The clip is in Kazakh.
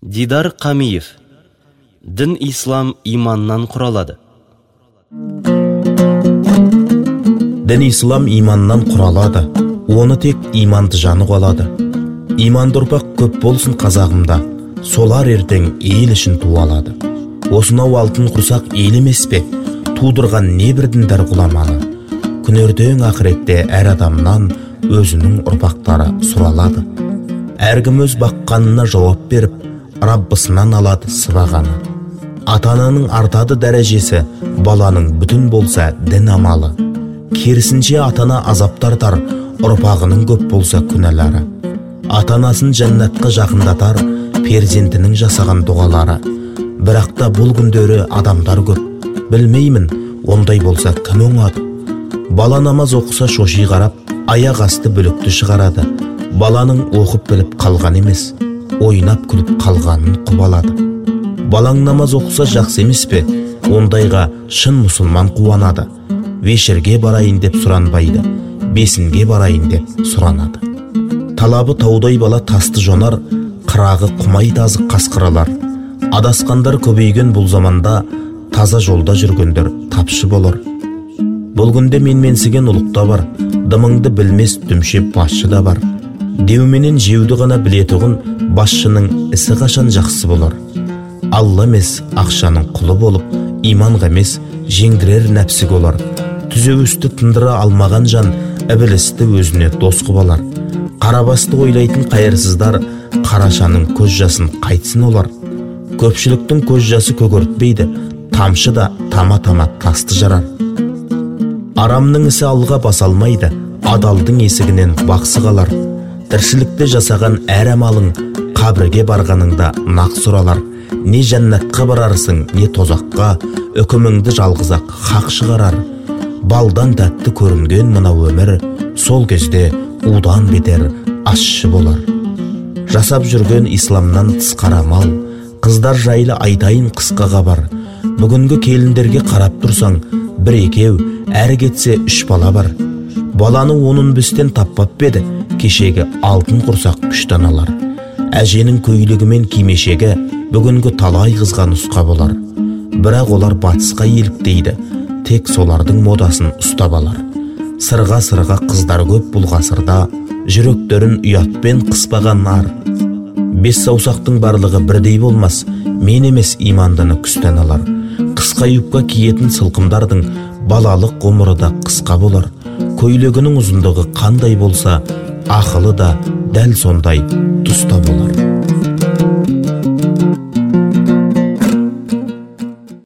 Дидар Қамиев. Дін ислам иманнан құралады. Дін ислам иманнан құралады, оны тек иманды жаны қалады. Иманды ұрпақ көп болсын қазағымда, солар ертең ел ішін туалады. Осынау алтын құрсақ ел емес пе, тудырған не бір діндар ғұламаны. Күнертең ақыретте әр адамнан өзінің ұрпақтары сұралады. Әркім өз баққанына жауап беріп, Раббысынан алады сыбағаны. Ата-ананың артады дәрежесі, баланың бүтін болса дін амалы. Керісінше ата-ана азаптар, ұрпағының көп болса күнәлары. Ата-анасын жәннатқа жақындатар, перзентінің жасаған дұғалары. Бірақ та бұл күндері адамдар көп. Білмеймін, ондай болса кім оңады? Бала намаз оқыса шоши қарап, аяқ асты бүлікті шығарады. Баланың оқып біліп қалған емес, ойнап күліп қалғанын құбалады. Балаң намаз оқыса жақсы емес пе? Ондайға шын мұсылман қуанады. Вешерге барайын деп сұранбайды, бесінге барайын деп сұранады. Талабы таудай бала тасты жонар, қырағы құмай тазы қасқыралар. Адасқандар көбейген бұл заманда, таза жолда жүргендер тапшы болар. Бұл күнде менменсіген ұлықта бар, дымыңды білмес дүмше басшы да бар. Деуменен жеуді ғана білетұғын, басшының ісі қашан жақсы болар. Алла емес ақшаның құлы болып, иманға емес жеңдірер нәпсі олар. Түзеуісті тындыра алмаған жан, ібілісті өзіне дос қып алар. Қарабасты ойлайтын қайырсыздар, қарашаның көз жасын қайтсын олар. Көпшіліктің көз жасы көгертпейді, тамшы да тама-тама тасты жарар. Арамның ісі алға басалмайды, адалдың есігінен бақсы қалар. Тіршілікте жасаған әр амалың, қабірге барғаныңда нақ сұралар. Не жәннатқа барарсың, не тозаққа, үкіміңді жалғызақ хақ шығарар. Балдан тәтті көрінген мына өмір, сол кезде удан бетер ащы болар. Жасап жүрген исламнан тыс қарамал, қыздар жайлы айтайын қысқа хабар. Бүгінгі келіндерге қарап тұрсаң, бір екеу, әрі кетсе 3 бала бар. Баланы оның бістен таппап беді, кешегі алтын құрсақ күштен алар. Әженің көйлегімен кимешегі бүгінгі талай қызға нұсқа болар. Бірақ олар батысқа еліктейді, тек солардың модасын ұстап алар. Сырға қыздар көп бұл ғасырда, жүректерін ұятпен қыспаған нар. 5 саусақтың барлығы бірдей болмас, мен емес имандыны күстен алар. Қысқа юбка киетін сылқымдардың балалық ғұмыры да қысқа болар. Көйлегінің ұзындығы қандай болса, ақылы да дәл сондай тұста болар.